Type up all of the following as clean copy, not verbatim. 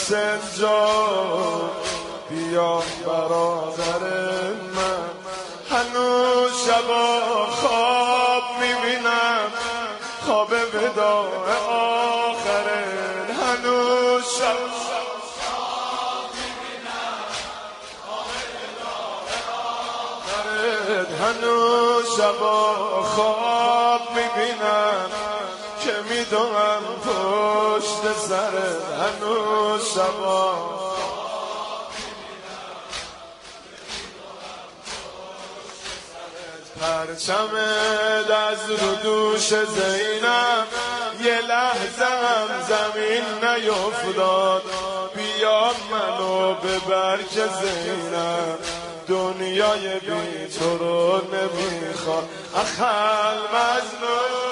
حسین بیا برادر من. هنوز شبا خواب میبینم، خواب وداع آخره. هنوز شبا خواب میبینم، خواب وداع آخره. هنوز شبا خواب میبینم که میدونم پشت سرت. هنوز شبا پرچمت از رو دوش زینب یه لحظه هم زمین نیفتاد. بیا منو ببر که زینب دنیای بی تو رو نمیخواد. اخل مظلوم،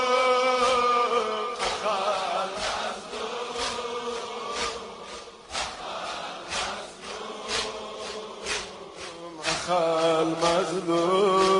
اخل مظلوم،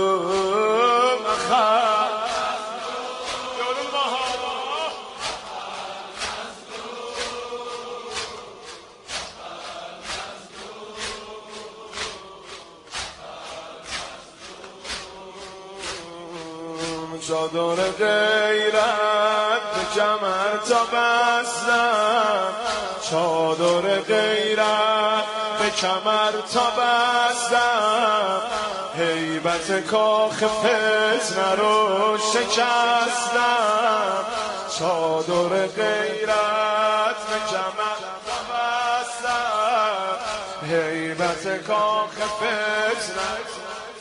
چادر غیرت به کمر تا بستم. چادر غیرت به کمر تا بستم. هیبت کاخ فتنه رو شکستم. چادر غیرت به کمر تا بستم. هیبت کاخ فتنه.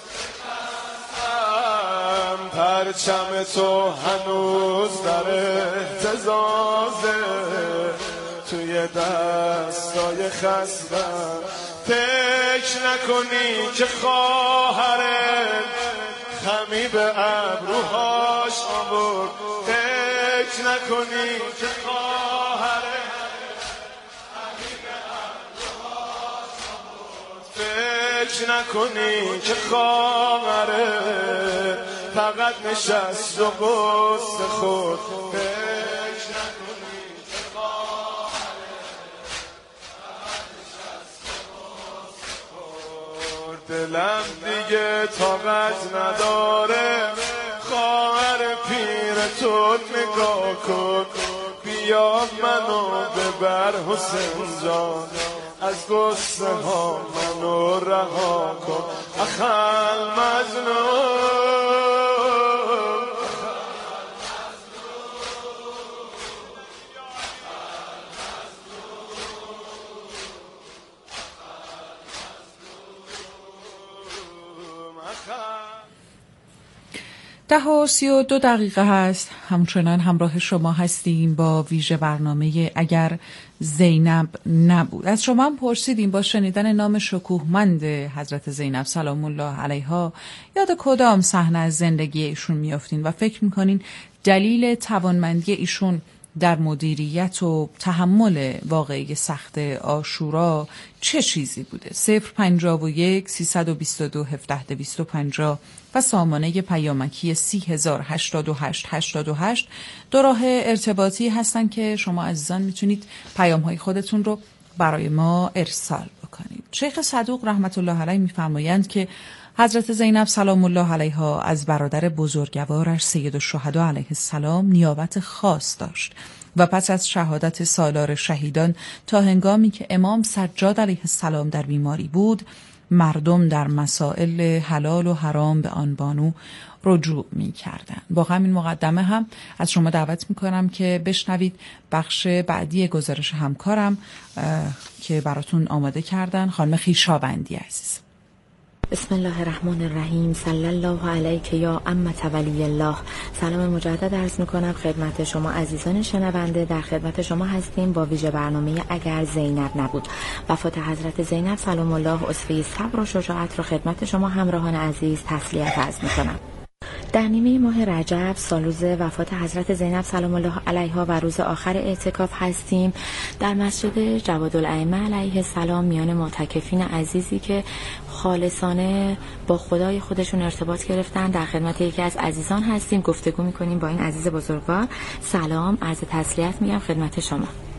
پرچم تو هنوز در اهتزازه توی دستای خستم. فکر نکنی که خواهرت خمی به ابروهاش آورد. فکر نکنی که خواهرت خمی به ابروهاش آورد. فکر نکنی که خواهرت فقط نشست و قصد خود. فکر نکنی که خواهرت فقط نشست و قصد خود. دلم دیگه طاقت نداره خواهر پیر تو نگاه کن. بیا منو ببر حسین جان از قصه ها منو رها کن. اخل مظلوم، ده و 32 دقیقه هست. همچنان همراه شما هستیم با ویژه برنامه اگر زینب نبود. از شما هم پرسیدیم با شنیدن نام شکوهمند حضرت زینب سلام الله علیها یاد کدام صحنه از زندگی ایشون میافتین و فکر میکنین دلیل توانمندی ایشون در مدیریت و تحمل واقعی سخت عاشورا چه چیزی بوده؟ 051 322 17 250 و سامانه پیامکی 30,088 دو راه ارتباطی هستن که شما عزیزان میتونید پیام‌های خودتون رو برای ما ارسال بکنید. شیخ صدوق رحمت الله علیه میفرمایند که حضرت زینب سلام الله علیها از برادر بزرگوارش سید الشهدا علیه السلام نیابت خاص داشت و پس از شهادت سالار شهیدان تا هنگامی که امام سجاد علیه السلام در بیماری بود مردم در مسائل حلال و حرام به آن بانو رجوع می کردن. با همین مقدمه هم از شما دعوت می کنم که بشنوید بخش بعدی گزارش همکارم که براتون آماده کردن، خانم خویشاوندی عزیز. بسم الله الرحمن الرحیم. صلی الله علیک یا امة ولی الله. سلام مجدد عرض میکنم خدمت شما عزیزان شنونده. در خدمت شما هستیم با ویژه برنامه اگر زینب نبود. وفات حضرت زینب سلام الله اسوه صبر و شجاعت رو خدمت شما همراهان عزیز تسلیت عرض میکنم. در نیمه ماه رجب سالروز وفات حضرت زینب سلام الله علیها و روز آخر اعتکاف هستیم در مسجد جوادالائمه علیه السلام میان معتکفین عزیزی که خالصانه با خدای خودشون ارتباط گرفتن. در خدمت یکی از عزیزان هستیم، گفتگو میکنیم با این عزیز بزرگوار. سلام، عرض تسلیت میگم خدمت شما.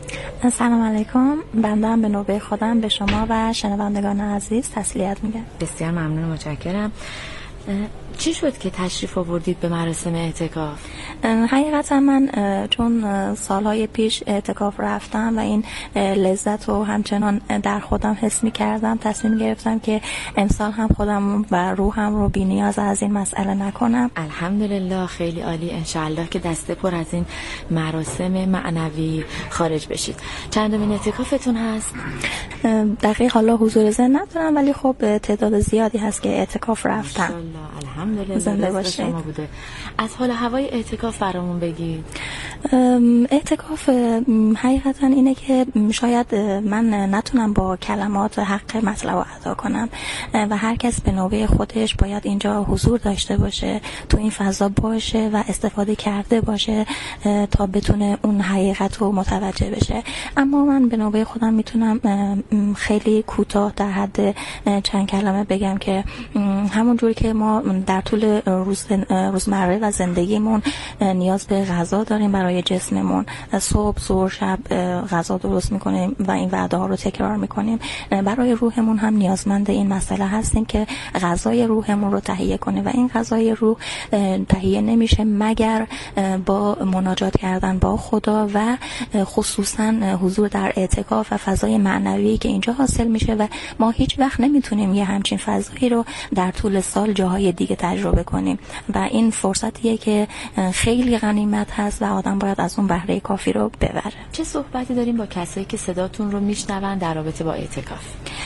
سلام علیکم. بنده هم به نوبه خودم به شما و شنوندگان عزیز تسلیت میگم. بسیار ممنون، متشکرم. چی شد که تشریف آوردید به مراسم اعتکاف؟ حقیقتا من چون سالهای پیش اعتکاف رفتم و این لذت رو همچنان در خودم حس می کردم، تصمیم گرفتم که امسال هم خودم و روحم رو بی نیاز از این مسئله نکنم. الحمدلله، خیلی عالی. انشالله که دسته پر از این مراسم معنوی خارج بشید. چندمین اعتکافتون هست؟ دقیق حالا حضور ذهن ندارم، ولی خب تعداد زیادی هست که اعتکاف رفتم. انشالله. الحمدلله. زنده باشید. شما بوده. از حال هوای اعتکاف برامون بگید. اعتکاف حقیقتا اینه که شاید من نتونم با کلمات حق مطلب رو ادا کنم و هر کس به نوبه خودش باید اینجا حضور داشته باشه، تو این فضا باشه و استفاده کرده باشه تا بتونه اون حقیقت رو متوجه بشه. اما من به نوبه خودم میتونم خیلی کوتاه در حد چند کلمه بگم که همون جوری که ما در طول روزمره و زندگیمون نیاز به غذا داریم برای جسممون، صبح ظهر شب غذا درست میکنیم و این وعده ها رو تکرار میکنیم، برای روحمون هم نیازمند این مسئله هستیم که غذای روحمون رو تهیه کنیم و این غذای روح تهیه نمیشه مگر با مناجات کردن با خدا و خصوصا حضور در اعتکاف و فضای معنوی که اینجا حاصل میشه و ما هیچ وقت نمیتونیم یه همچین فضایی رو در طول سال جاهای دیگه تجربه کنیم و این فرصتیه که خیلی غنیمت هست و آدم باید از اون بهره کافی رو ببره. چه صحبتی داریم با کسایی که صداتون رو میشنون در رابطه با اعتکاف؟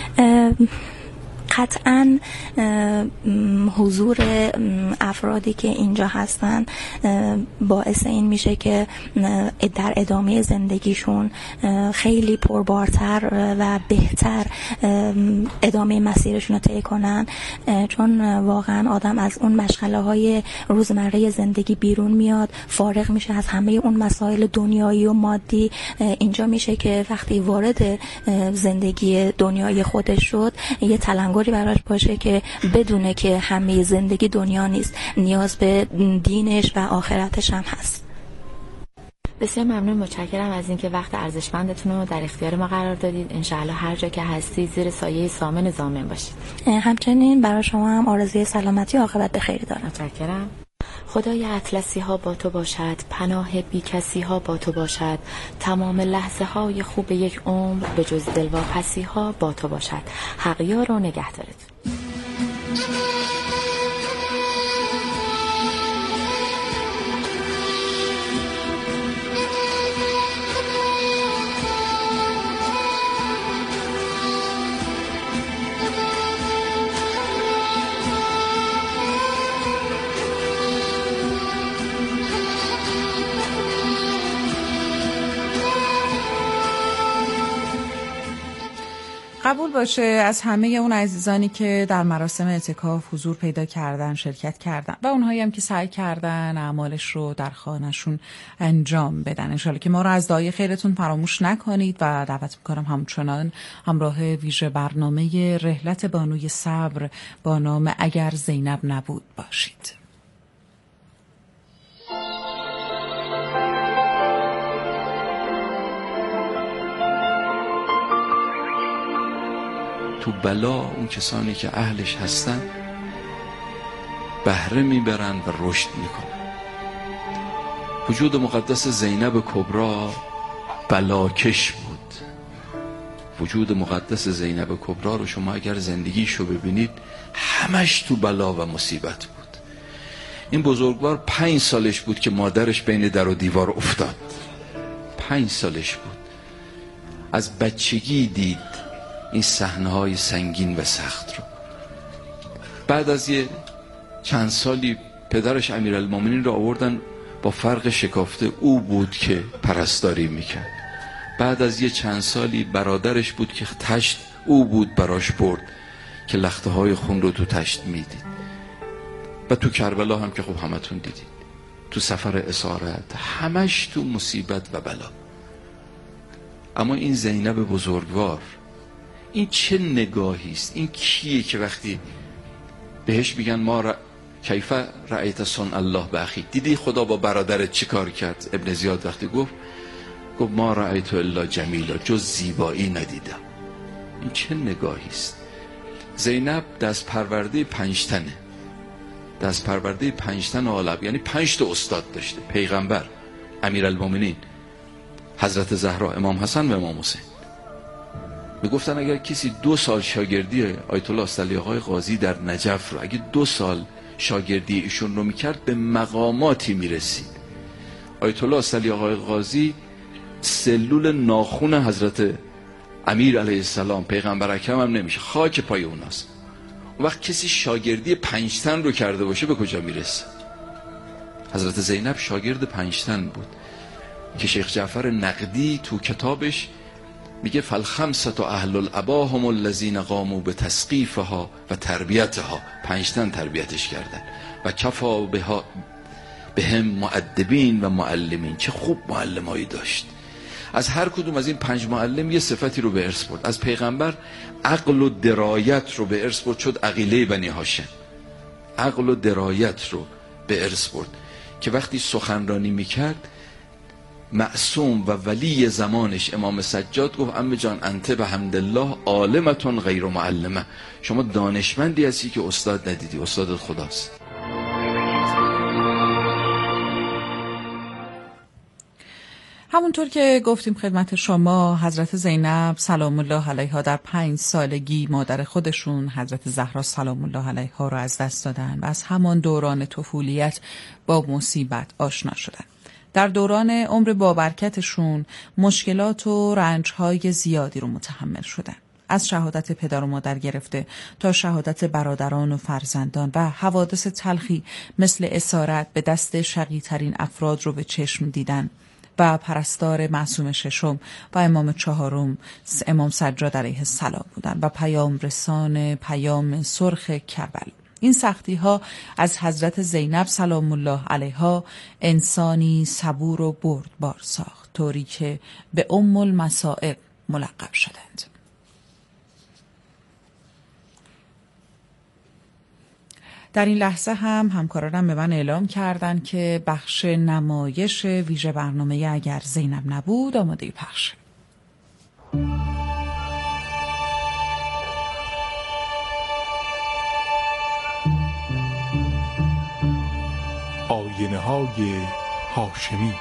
قطعا حضور افرادی که اینجا هستن باعث این میشه که در ادامه زندگیشون خیلی پربارتر و بهتر ادامه مسیرشون رو طی کنن، چون واقعا آدم از اون مشغله های روزمره زندگی بیرون میاد، فارغ میشه از همه اون مسائل دنیایی و مادی. اینجا میشه که وقتی وارد زندگی دنیای خودش شد یه تلنگری براش باشه که بدونه که همه زندگی دنیا نیست، نیاز به دینش و آخرتش هم هست. بسیار ممنون، متشکرم از اینکه وقت ارزشمندتون رو در اختیار ما قرار دادید. انشاءالله هر جا که هستید زیر سایه سامن ضامن باشید. همچنین برای شما هم آرزوی سلامتی و عاقبت بخیر دارم. متشکرم. خدای اطلسی ها با تو باشد، پناه بی کسی ها با تو باشد، تمام لحظه های خوب یک عمر به جز دلواپسی ها با تو باشد. حقیار و نگهدارت. قبول باشه از همه اون عزیزانی که در مراسم اعتکاف حضور پیدا کردن، شرکت کردن و اونهایی هم که سعی کردن اعمالش رو در خانه‌شون انجام بدن. انشالله که ما رو از دعای خیرتون فراموش نکنید و دعوت میکنم همچنان همراه ویژه برنامه رحلت بانوی صبر با نام اگر زینب نبود باشید. تو بلا اون کسانی که اهلش هستن بهره میبرن و رشد میکنن. وجود مقدس زینب کبرا بلاکش بود. وجود مقدس زینب کبرا رو شما اگر زندگیشو ببینید همش تو بلا و مصیبت بود. این بزرگوار 5 سالش بود که مادرش بین در و دیوار افتاد. 5 سالش بود. از بچگی دید این صحنه‌های سنگین و سخت رو. بعد از یه چند سالی پدرش امیرالمومنین رو آوردن، با فرق شکافته او بود که پرستاری میکرد. بعد از یه چند سالی برادرش بود که تشت او بود براش برد که لخته های خون رو تو تشت میدید. و تو کربلا هم که خوب همتون دیدید، تو سفر اسارت، همش تو مصیبت و بلا. اما این زینب بزرگوار، این چه نگاهی است؟ این کیه که وقتی بهش میگن ما کیف رأیت صنع الله به اخی، دیدی خدا با برادرت چی کار کرد؟ ابن زیاد وقتی گفت گفت ما رأیت الا جمیلا، جز زیبایی ندیدم. این چه نگاهی است؟ زینب دست پرورده 5 تنه، دست پرورده 5 تن آلب، یعنی 5 تا استاد داشته. پیغمبر، امیرالمومنین، حضرت زهرا، امام حسن و امام حسین. میگفتن اگر کسی 2 سال شاگردی آیت الله استعلی آقای قاضی در نجف رو، اگه 2 سال شاگردی ایشون رو میکرد، به مقاماتی میرسید. آیت الله استعلی آقای قاضی سلول ناخون حضرت امیر علیه السلام پیغمبر اکرم هم نمیشه، خاک پای اوناست. اون وقت کسی شاگردی 5 تن رو کرده باشه به کجا میرسه؟ حضرت زینب شاگرد 5 تن بود که شیخ جعفر نقدی تو کتابش میگه فالخمسة اهل الابا هم الذین قاموا بتثقیفها و تربیتها. 5 تن تربیتش کردن و کفا بهم مؤدبین و معلمین. چه خوب معلمایی داشت. از هر کدوم از این 5 معلم یه صفتی رو به ارث برد. از پیغمبر عقل و درایت رو به ارث برد، شد عقیله بنی هاشم. عقل و درایت رو به ارث برد که وقتی سخنرانی میکرد، معصوم و ولی زمانش امام سجاد گفت عمه جان انت به حمدالله عالمتون غیر معلمه، شما دانشمندی هستی که استاد ندیدی، استادت خداست. همونطور که گفتیم خدمت شما، حضرت زینب سلام الله علیها در 5 سالگی مادر خودشون حضرت زهرا سلام الله علیها رو از دست دادن و از همان دوران طفولیت با مصیبت آشنا شدن. در دوران عمر بابرکتشون مشکلات و رنج‌های زیادی رو متحمل شدن. از شهادت پدر و مادر گرفته تا شهادت برادران و فرزندان و حوادث تلخی مثل اسارت به دست شقی‌ترین افراد رو به چشم دیدن و پرستار معصوم ششم و امام 4 امام سجاد علیه السلام بودن و پیام رسان پیام سرخ کربلا. این سختی ها از حضرت زینب سلام الله علیها انسانی صبور و بردبار ساخت، طوری که به ام المصائب ملقب شدند. در این لحظه هم همکارانم به من اعلام کردند که بخش نمایش ویژه برنامه اگر زینب نبود آماده پخشه. آینه‌های هاشمی.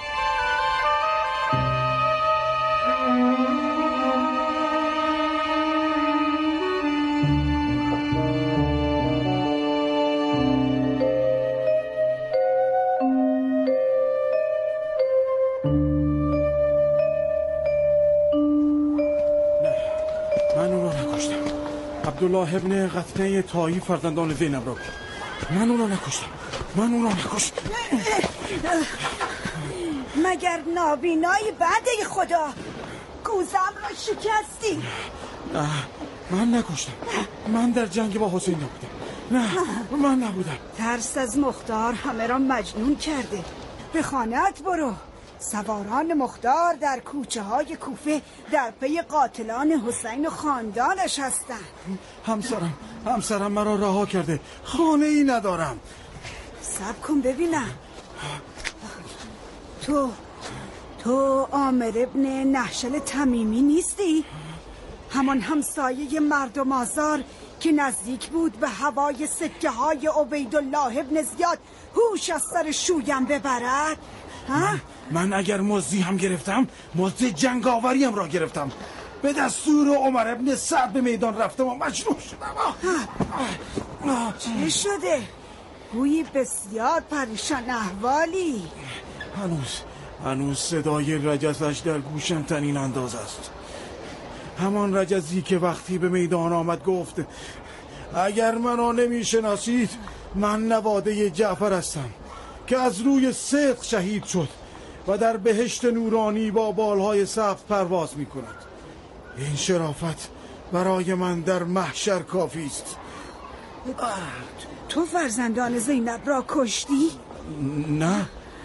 عبدالله ابن قطنه طایی فرزندان زینب را من اونا نکشتم. مگر نابینایی بعد خدا گوزم را شکستی؟ نه من نکشتم. من در جنگ با حسین نبودم. نه من نبودم. ترس از مختار همه را مجنون کرده. به خانه‌ات برو. سواران مختار در کوچه های کوفه در پی قاتلان حسین و خاندانش هستند. همسرم مرا رها کرده. خانه ای ندارم. صبر کن ببینم. تو عامر ابن نهشل تمیمی نیستی؟ همان همسایه مردم آزار که نزدیک بود به هوای سکه های عبیدالله ابن زیاد هوش از سر شویم ببرد؟ من اگر مزدی هم گرفتم، مزد جنگاوریم را گرفتم. به دستور عمر ابن سعد به میدان رفتم و مجروح شدم. چه شده؟ گویی بسیار پریشان احوالی. هنوز صدای رجزش در گوشم تنین انداز است. همان رجزی که وقتی به میدان آمد گفت اگر منو نمیشناسید من نواده جعفر هستم که از روی صدق شهید شد و در بهشت نورانی با بالهای سبز پرواز می کند. این شرافت برای من در محشر کافی است. تو فرزندان زینب را کشتی؟ نه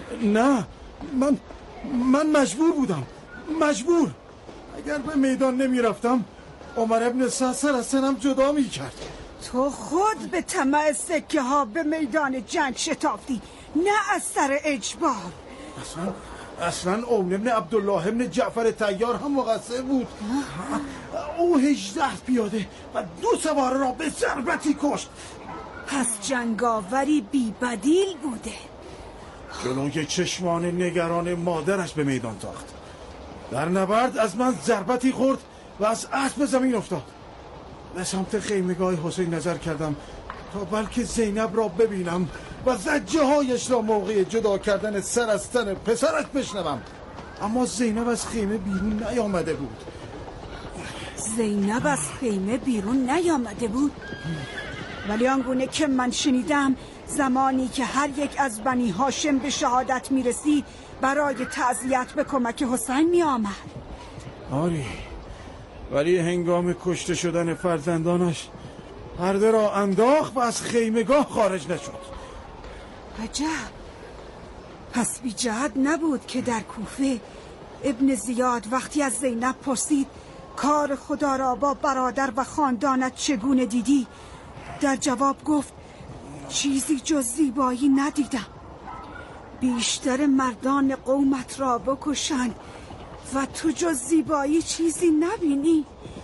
من مجبور بودم. اگر به میدان نمی رفتم عمر ابن سعد از سنم جدا می کرد. تو خود به طمع سکه ها به میدان جنگ شتافتی، نه از سر اجبار. اصلا اون ابن عبدالله ابن جعفر طیار هم مقصر بود. او 18 پیاده و 2 سوار را به ضربتی کشت. پس جنگاوری بی بدیل بوده. جلوی چشمان نگران مادرش به میدان تاخت. در نبرد از من ضربتی خورد و از اسب زمین افتاد. به سمت خیمگاه حسین نظر کردم تا بلکه زینب را ببینم و زجه هایش را موقع جدا کردن سر از تن پسرش بشنوم، اما زینب از خیمه بیرون نیامده بود. زینب از خیمه بیرون نیامده بود؟ ولی آنگونه که من شنیدم زمانی که هر یک از بنی هاشم به شهادت میرسید برای تعزیت به کمک حسین می آمد. آری، ولی هنگام کشته شدن فرزندانش پرده را انداخت و از خیمگاه خارج نشد. عجب. پس بی جهت نبود که در کوفه ابن زیاد وقتی از زینب پرسید کار خدا را با برادر و خاندانت چگونه دیدی، در جواب گفت چیزی جز زیبایی ندیدم. بیشتر مردان قومت را بکشند و تو جز زیبایی چیزی نبینی.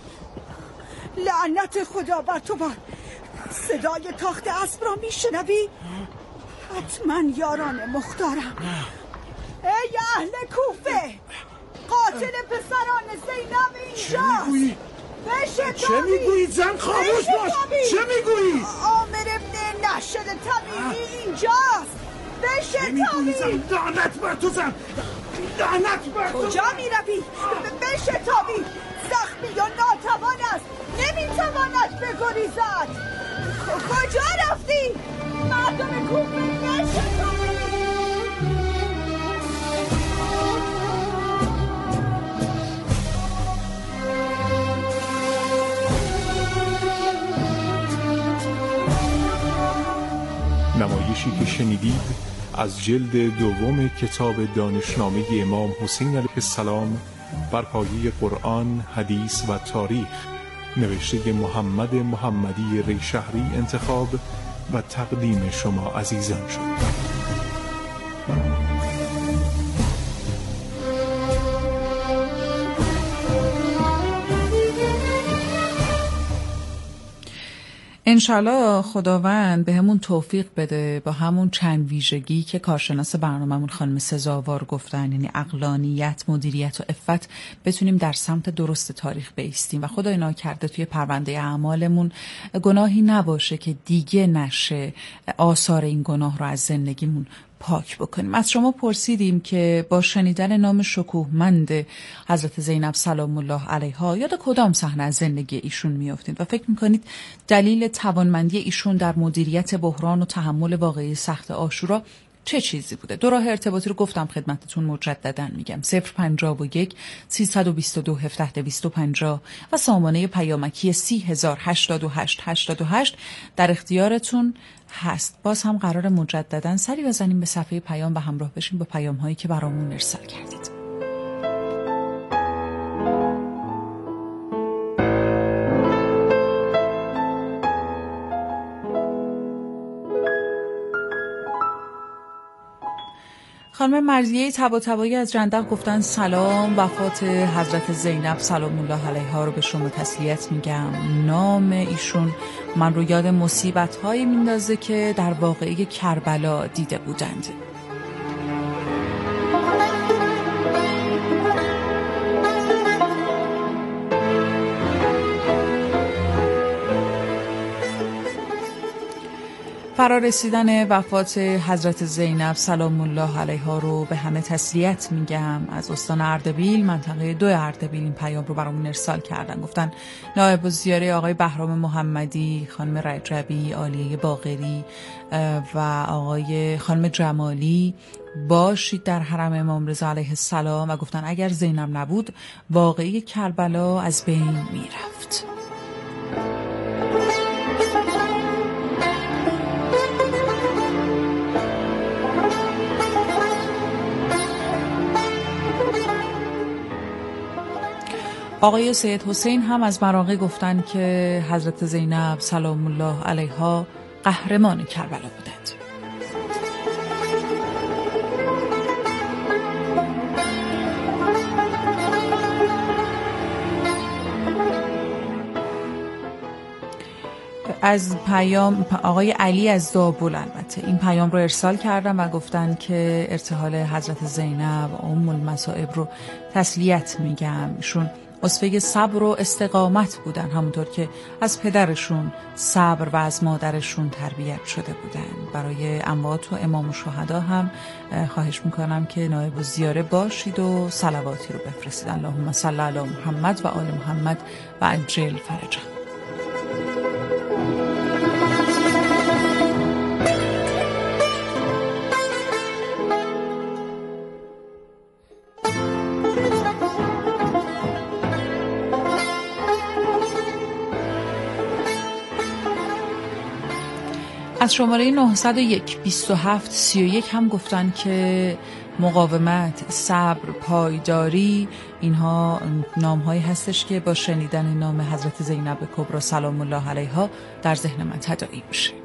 لعنت خدا بر تو باد. صدای تاخت اسب را میشنوی؟ حتما یاران مختارم. ای اهل کوفه، قاتل پسران زینب اینجاست. چه میگویی زن؟ خاموش باش. چه میگویی؟ عامر ابن نشد طبیعی اینجاست. بشتابی. لعنت بر تو زن، لعنت بر تو. کجا میروی؟ بشتابی. زخمی و ناتوان است، نمیتواند بگریزد. کجا رفتی؟ مردم کوفه بشتابی. نمایشی که شنیدید از جلد دوم کتاب دانشنامه امام حسین علیه السلام بر پایه قرآن، حدیث و تاریخ، نوشته محمد محمدی ریشهری انتخاب و تقدیم شما عزیزان شد. انشالله خداوند به همون توفیق بده با همون چند ویژگی که کارشناس برنامه‌مون خانم سزاوار گفتن، یعنی عقلانیت، مدیریت و عفت، بتونیم در سمت درست تاریخ بایستیم و خدای ناکرده توی پرونده اعمالمون گناهی نباشه که دیگه نشه آثار این گناه رو از زندگیمون پاک بکنیم. از شما پرسیدیم که با شنیدن نام شکوهمند حضرت زینب سلام الله علیها یاد کدام صحنه از زندگی ایشون میافتید و فکر میکنید دلیل توانمندی ایشون در مدیریت بحران و تحمل واقعی سخت عاشورا چه چیزی بوده؟ دو راه ارتباطی رو گفتم خدمتتون، مجددا میگم 051 322 17250 و سامانه پیامکی 30,088 در اختیارتون هست. باز هم قرار مجددا سری بزنیم به صفحه پیام و همراه بشیم با پیام هایی که برامون ارسال کردید. خانم مرضیه طباطبایی از جندق گفتن سلام، وفات حضرت زینب سلام الله علیها رو به شما تسلیت میگم. نام ایشون من رو یاد مصیبت‌هایی میندازه که در واقعه کربلا دیده بودند. فرارسیدن وفات حضرت زینب سلام الله علیها رو به همه تسلیت میگم. از استان اردبیل، منطقه 2 اردبیل این پیام رو برامون ارسال کردن. گفتن نایب الزیاره آقای بهرام محمدی، خانم رجبی، عالیه باقری و آقای خانم جمالی باشید در حرم امام رضا علیه السلام و گفتن اگر زینب نبود واقعی کربلا از بین میرفت. آقای سید حسین هم از مراغه گفتن که حضرت زینب سلام الله علیها قهرمان کربلا بودند. از پیام آقای علی از زابل البته این پیام رو ارسال کردن و گفتن که ارتحال حضرت زینب ام المصائب رو تسلیت میگم. ایشون اسوه صبر و استقامت بودن، همونطور که از پدرشون صبر و از مادرشون تربیت شده بودن. برای اموات و امام الشهدا هم خواهش میکنم که نایب الزیاره باشید و صلواتی رو بفرستید. اللهم صل علی محمد و آل محمد و عجل فرجه. از شماره 901 27 31 هم گفتن که مقاومت، صبر، پایداری، اینها نام‌هایی هستش که با شنیدن نام حضرت زینب کبری سلام الله علیها در ذهن من تداعی میشه.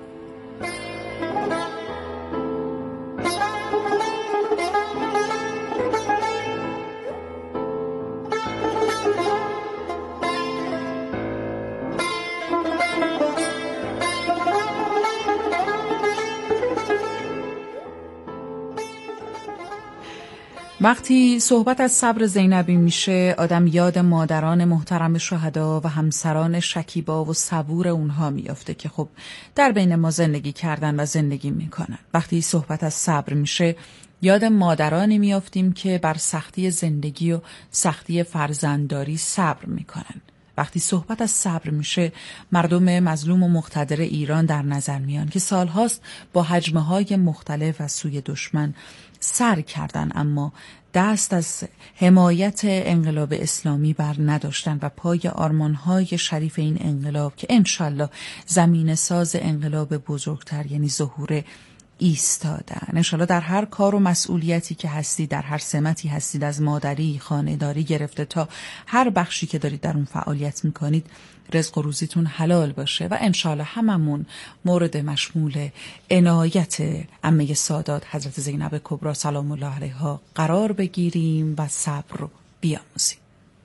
وقتی صحبت از صبر زینبی میشه آدم یاد مادران محترم شهدا و همسران شکیبا و صبور اونها میافته که خب در بین ما زندگی کردن و زندگی میکنن. وقتی صحبت از صبر میشه یاد مادرانی میافتیم که بر سختی زندگی و سختی فرزندداری صبر میکنن. وقتی صحبت از صبر میشه مردم مظلوم و مقتدر ایران در نظر میان که سالهاست با هجمه‌های مختلف از سوی دشمن سر کردن، اما دست از حمایت انقلاب اسلامی بر نداشتن و پای آرمانهای شریف این انقلاب که انشالله زمین ساز انقلاب بزرگتر یعنی ظهور ایستادن. انشالله در هر کار و مسئولیتی که هستید، در هر سمتی هستید، از مادری، خانه‌داری گرفته تا هر بخشی که دارید در اون فعالیت میکنید، رزق و روزیتون حلال باشه و انشالله هممون مورد مشمول عنایت عمه سادات حضرت زینب کبری سلام الله علیها قرار بگیریم و صبر رو بیاموزیم.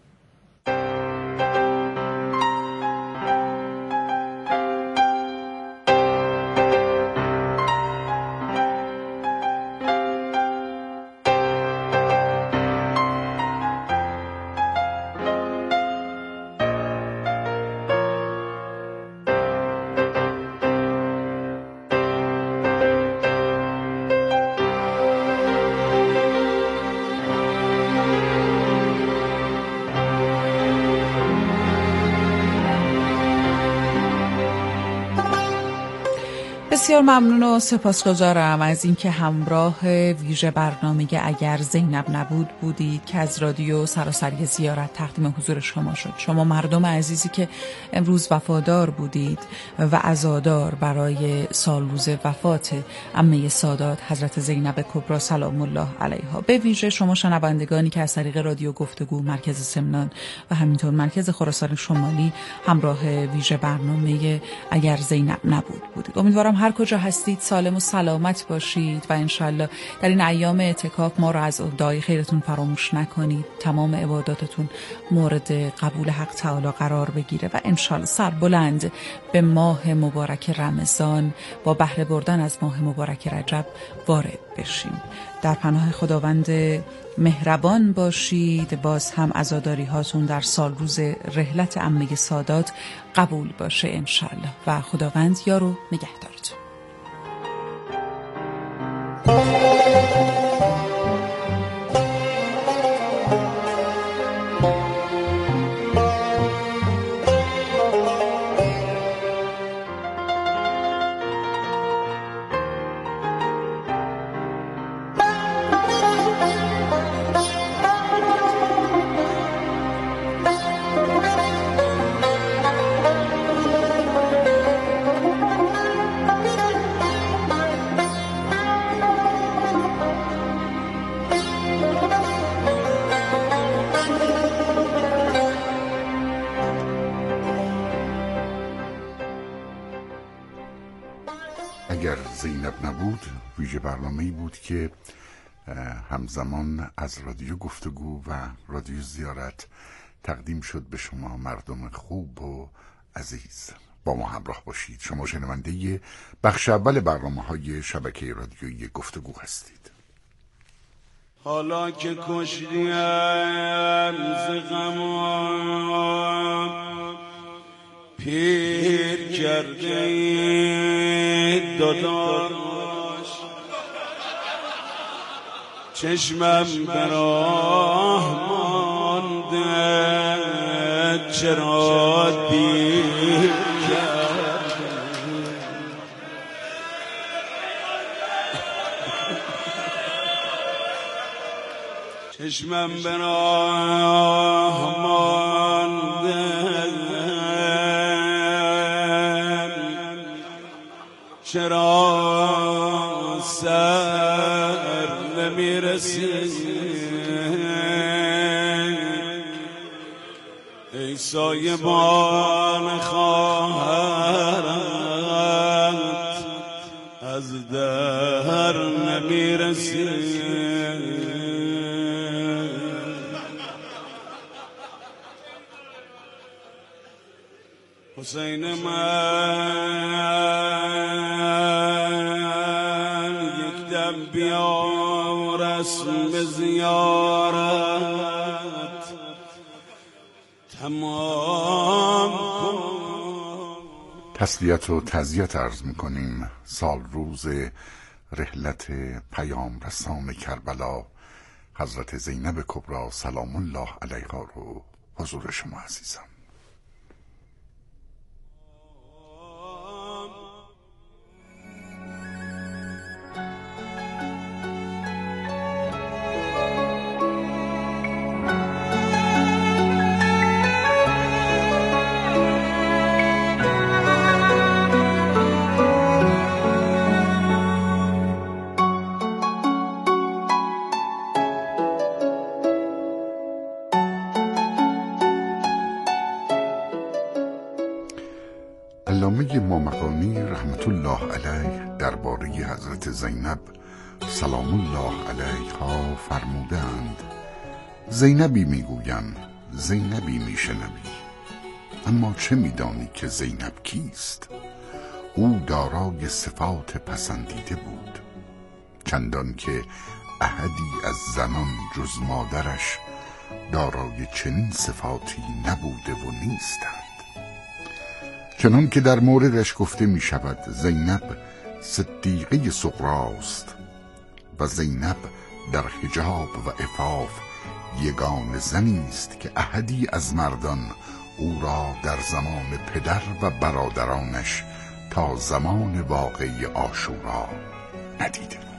بسیار ممنون و سپاسگزارم از اینکه همراه ویژه برنامه اگر زینب نبود بودید که از رادیو سراسری زیارت تقدیم حضور شما شد. شما مردم عزیزی که امروز وفادار بودید و عزادار برای سالروز وفات عمه سادات حضرت زینب کبری سلام الله علیها. به ویژه شما شنوندگانی که از طریق رادیو گفتگو، مرکز سمنان و همینطور مرکز خراسان شمالی همراه ویژه برنامه اگر زینب نبود بودید. امیدوارم هر کجا هستید سالم و سلامت باشید و انشالله در این ایام اعتکاف ما را از دعای خیرتون فراموش نکنید. تمام عباداتتون مورد قبول حق تعالی قرار بگیره و انشالله سربلند به ماه مبارک رمضان با بهره بردن از ماه مبارک رجب وارد بشیم. در پناه خداوند مهربان باشید. باز هم عزاداری هاتون در سال روز رحلت عمه سادات قبول باشه انشالله و خداوند یار و نگهدارتون. اگر زینب نبود ویژه برنامه‌ای بود که همزمان از رادیو گفتگو و رادیو زیارت تقدیم شد به شما مردم خوب و عزیز. با ما همراه باشید. شما شنونده بخش اول برنامه‌های شبکه رادیویی گفتگو هستید. حالا که کشتیم ز غمام پیر کرده داداش، چشمم به راه مانده چرا دیر کرده، چشمم به راه مانده چرا سر نمیرسی، ای سایبان خواهرت از در نمیرسی. حسین من یک دم بیا رسم زیارت تمام کن. تسلیت و تعزیت عرض میکنیم. سال روز رحلت پیام رسان کربلا حضرت زینب کبری سلام الله علیها رو حضور شما عزیزم. علامه مامقانی رحمت الله علیه درباره حضرت زینب سلام الله علیها فرمودند: زینبی میگویم، زینبی میشنوی، اما چه میدانی که زینب کیست؟ او دارای صفات پسندیده بود، چندان که احدی از زنان جز مادرش دارای چنین صفاتی نبوده و نیستند. چنان که در موردش گفته می شود زینب صدیقه صغراست و زینب در حجاب و عفاف یگان زنی است که احدی از مردان او را در زمان پدر و برادرانش تا زمان واقعه عاشورا ندیده بود.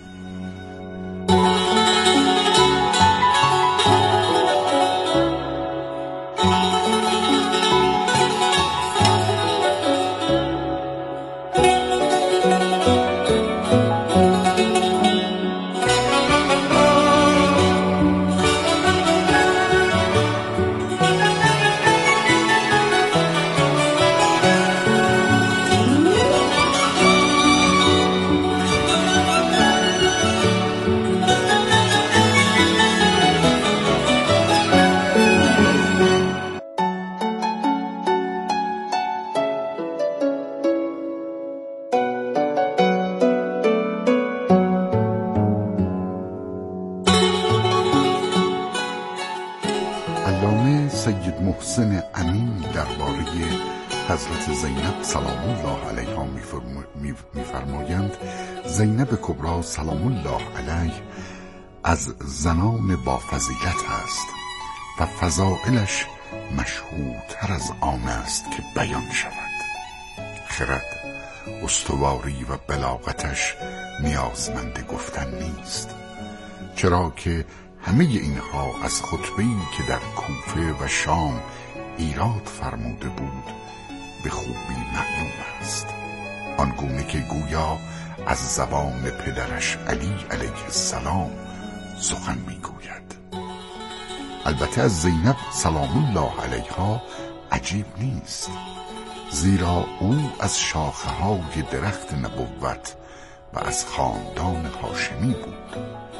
علامه سید محسن امین درباره حضرت زینب سلام الله علیها می‌فرمایند: زینب کبری سلام الله علیه از زنان با فضیلت است و فضائلش مشهودتر از آن است که بیان شود. خرد، استواری و بلاغتش نیازمند گفتن نیست، چرا که همه اینها از خطبه‌ای که در کوفه و شام ایراد فرموده بود به خوبی معلوم است، آنگونه که گویا از زبان پدرش علی علیه السلام سخن میگوید. البته از زینب سلام الله علیها عجیب نیست، زیرا او از شاخه‌های درخت نبوت و از خاندان هاشمی بود